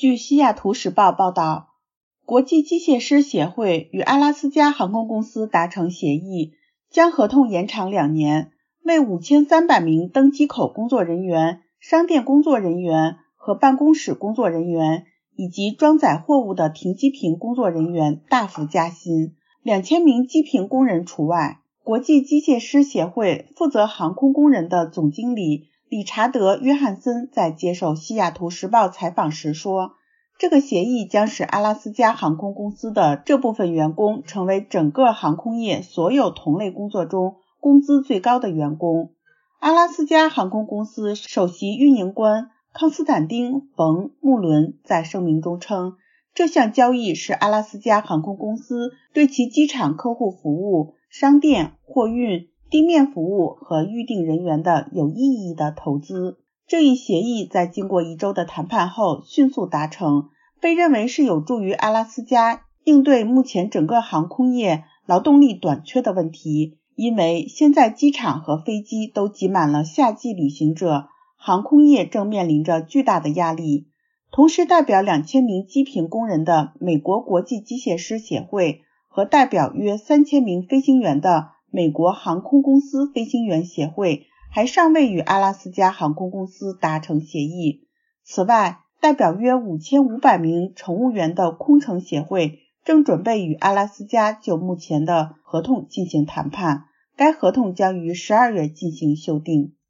据西雅图时报报道，国际机械师协会与阿拉斯加航空公司达成协议，将合同延长2年，为5300名登机口工作人员、商店工作人员和办公室工作人员以及装载货物的停机坪工作人员大幅加薪，2000名机坪工人除外。国际机械师协会负责航空工人的总经理理查德·约翰森在接受西雅图时报采访时说，这个协议将使阿拉斯加航空公司的这部分员工成为整个航空业所有同类工作中工资最高的员工。阿拉斯加航空公司首席运营官康斯坦丁·冯·穆伦在声明中称，这项交易是阿拉斯加航空公司对其机场客户服务、商店、货运、地面服务和预订人员的有意义的投资。这一协议在经过1周的谈判后迅速达成，被认为是有助于阿拉斯加应对目前整个航空业劳动力短缺的问题，因为现在机场和飞机都挤满了夏季旅行者，航空业正面临着巨大的压力。同时代表2000名机坪工人的美国国际机械师协会和代表约3000名飞行员的美国航空公司飞行员协会还尚未与阿拉斯加航空公司达成协议。此外，代表约5500名乘务员的空乘协会正准备与阿拉斯加就目前的合同进行谈判，该合同将于12月进行修订。